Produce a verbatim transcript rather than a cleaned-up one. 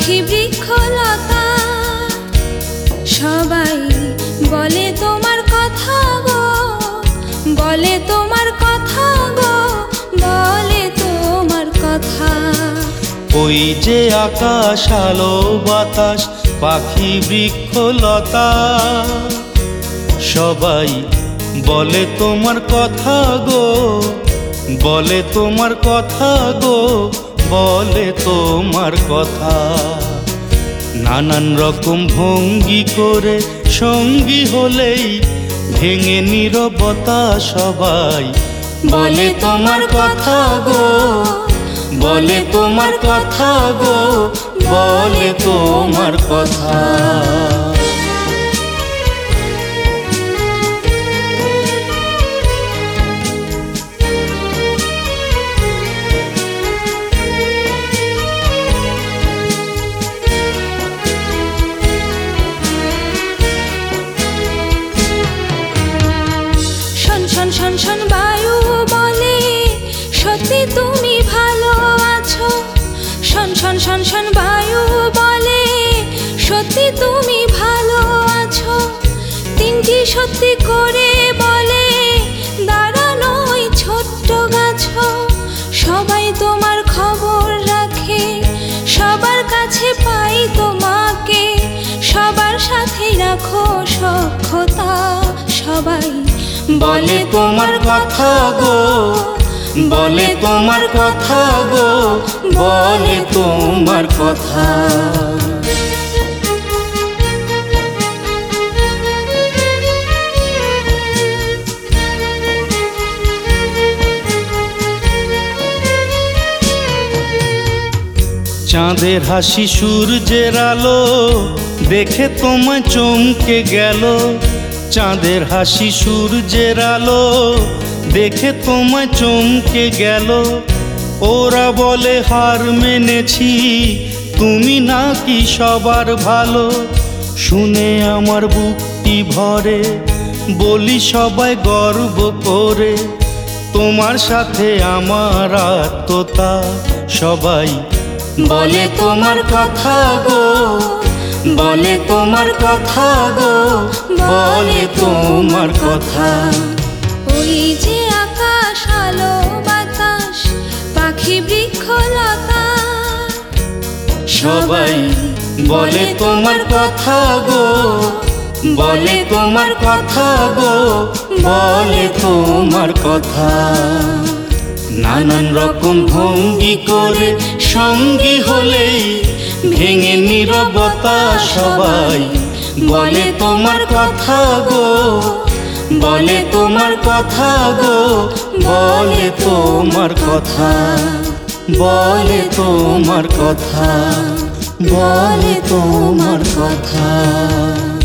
পাখি বৃক্ষলতা সবাই বলে তোমার কথা গো, বলে তোমার কথা গো, বলে তোমার কথা। ওই যে আকাশ আলো বাতাস পাখি বৃক্ষলতা সবাই বলে তোমার কথা গো, বলে তোমার কথা গো, বলে তোমার কথা। নানান রকম ভঙ্গি করে সঙ্গী হলেই ভেঙে নীরবতা সবাই বলে তোমার কথা গো, বলে তোমার কথা গো, বলে তোমার কথা। শোন শোন শোন বায়ু বলে সত্যি তুমি ভালো আছো। শোন শোন শোন শোন বায়ু বলে সত্যি তুমি ভালো আছো। তিনটি সত্যি করে বলে দাঁড়ানো ওই ছোট্ট গাছ। সবাই তোমার খবর রাখে, সবার কাছে পাই তোমাকে, সবার সাথে রাখো সখ্যতা। সবাই বলে তোমার কথা গো, বলে তোমার কথা গো, বলে তোমার কথা। চাঁদের হাসি সূর্যের আলো দেখে তোমায় চমকে গেল। চাঁদের হাসি সূর্যের আলো দেখে তোমায় চমকে গেল। ওরা বলে হার মেনেছি তুমি নাকি সবার ভালো। শুনে আমার বুকটি ভরে, বলি সবাই গর্ব করে তোমার সাথে আমার আত্মতা। সবাই বলে তোমার কথা গো, বলে তোমার কথা গো, বলে তোমার কথা। ওই যে আকাশ আলো বাতাস পাখি বৃক্ষলতা সবাই বলে তোমার কথা গো, বলে তোমার কথা গো, বলে তোমার কথা। নানান রকম ভঙ্গি করে সঙ্গী হলেই ভেঙে নীরবতা সবাই বলে তোমার কথা গো, বলে তোমার কথা গো, বলে তোমার কথা, বলে তোমার কথা, বলে তোমার কথা।